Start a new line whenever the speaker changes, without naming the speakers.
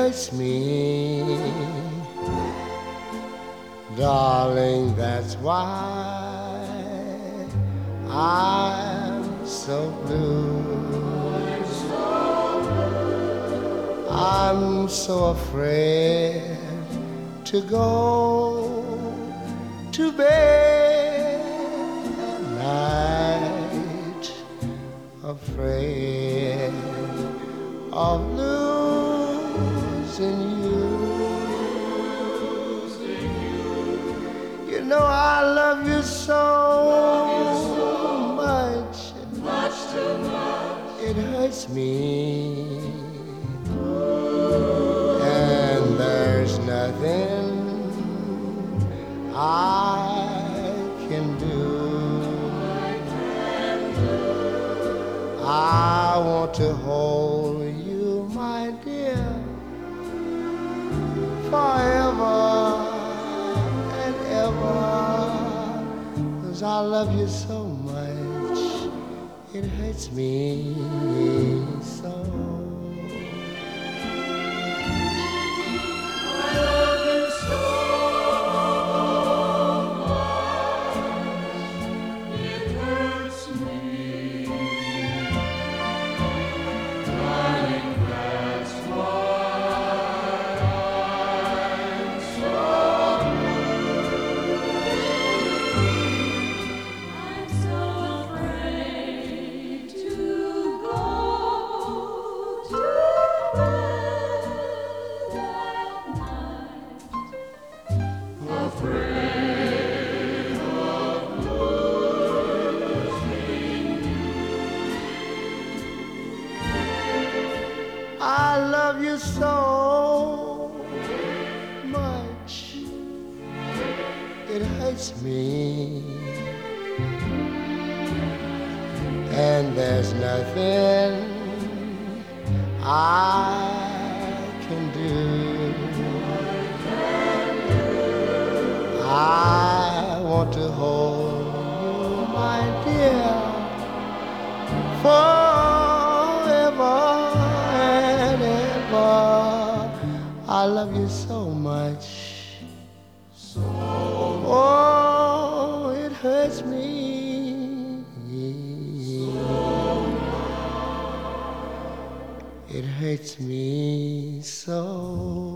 hurts me, darling, that's why I'm so blue. I'm so afraid to go to bed at night, afraid of losing you. You know I love you so much,
Much too much.
it hurts me. And there's nothing I can do. I want to hold you, my dear, forever and ever, 'cause I love you so much, it hurts me so. I love you so much, it hurts me. And there's nothing I can do. I want to hold you, my dear, forever and ever. I love you so much. Oh, it hurts me. It hurts me so.